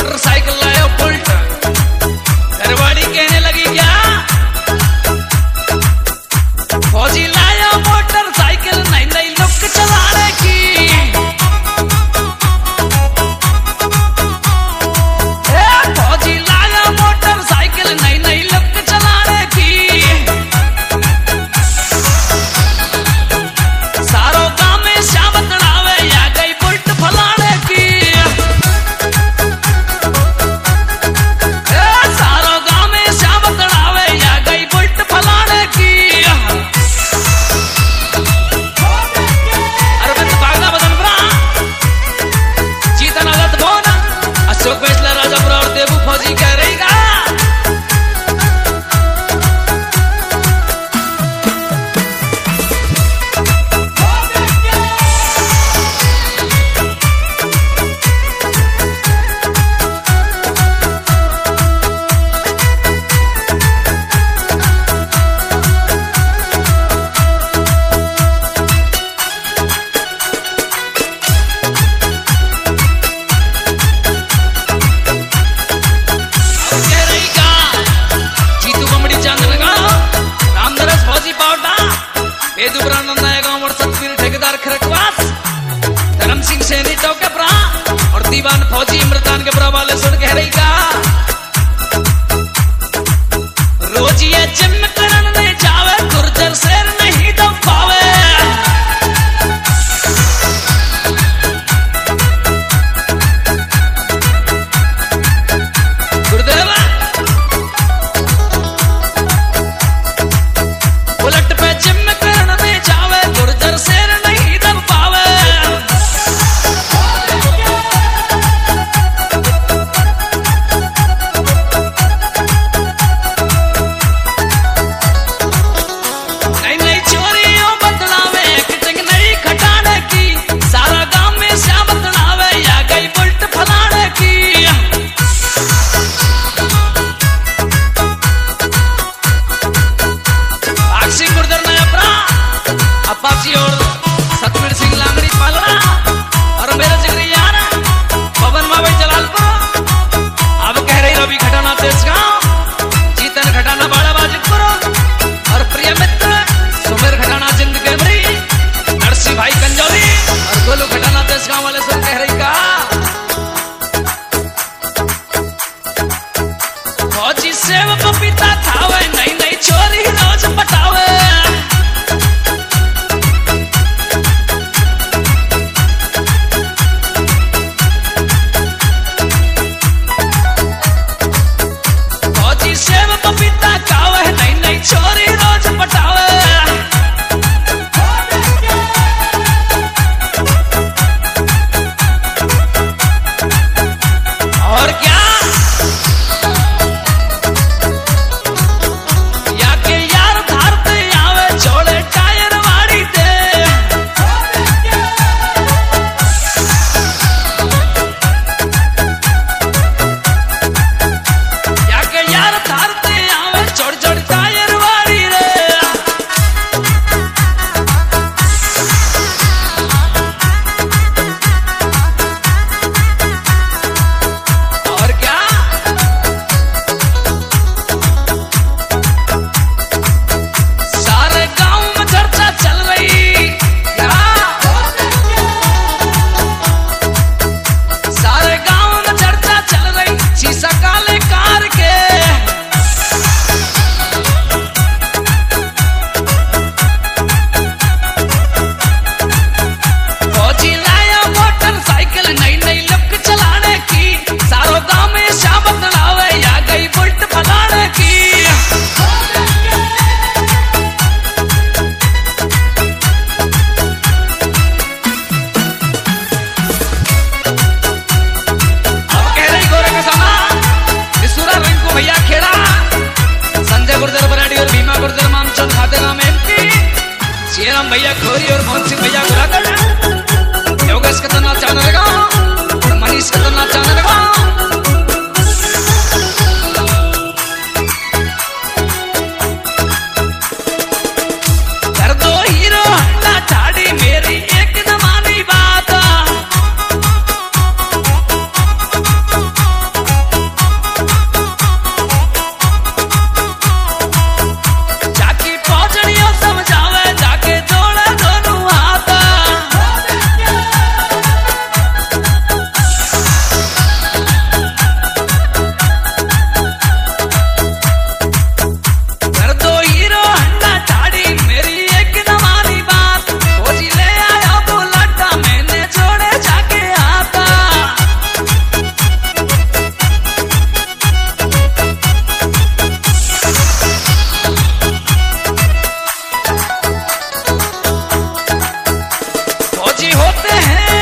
Motorcycle लाया bullet. घरवाड़ी कहने लगी क्या? फौजी लाया मोटरसाइकिल नई नई लुक चलाने की। फौजी लाया मोटरसाइकिल नई नई लुक चलाने की। सारो गांव में शामत नावे या गई बुलेट फलाने की। सारो गांव में शामत नावे या गई बुलेट फलाने की। अरविंद बागला बदनपुरा, चीतन अगत भवन, अशोक फैसला राजापुरा और देवू फौजी कह रही का। धर्म सिंह सैनी के प्रा और दीवान फौजी इमरतान के प्रा वाले सुन कह रही का। रोज ये जिम करन में जावे गुर्जर शेर नहीं दम पावे। गुरुदेव बुलेट पे जिम करन में जावे गुर्जर शेर नहीं दम पावे। नई नई चोरियों बदलावे किटिंग नई खटाने की। सारा गांव में श्याम बदलावे या गई बुलेट फलाने की। भाग सिंह गुर्जर नयापरा, अपाची और सतवीर सिंह लांगड़ी पालड़ा और मेरे जिगरी यार पवन मावे जलालपुर। अब कह रही रवि खटाना तेजगांव, चीतन खटाना बाड़ा बाजितपुर और प्रिय मित्र सुमेर खटाना जिंद कैमरी, नरसी भाई कंजौली और गोलू खटाना तेजगांव वाले सुन कह रही का। फौजी सेव पपीता खावे नई नई चोरी रोज पटावे। फौजी सेव पपीता खावे नई नई चोरी रोज पटावे। और क्या या के यार धारते आवे छोड़े टायर वाड़ी दे। या के यार धारते आवे छोड़ छोड़ टायर वाड़ी रे। और क्या सारे गांव में चर्चा चल रही क्या? सारे गांव में चर्चा चल रही शीशा काले कार के। फौजी लाया मोटरसाइकिल नई नई लुक चलाने की। सारो गांव में शाम बदलावे या गई बुलेट फलाने की। अब कह रही गोरे का सामा, निसुरा रिंकू भैया खेड़ा, संजय गुर्जर बराड़ी और भीमा गुर्जर मामचंद खातेगांव एमपी, श्रीराम भैया खोरी और मोहन सिंह भैया गुरागढ़, योगेश कतना चानरगांव और मनीष कतना चानरगांव। कर दो हीरो हंडा ठाड़ी मेरी एक न मानी बात। होते हैं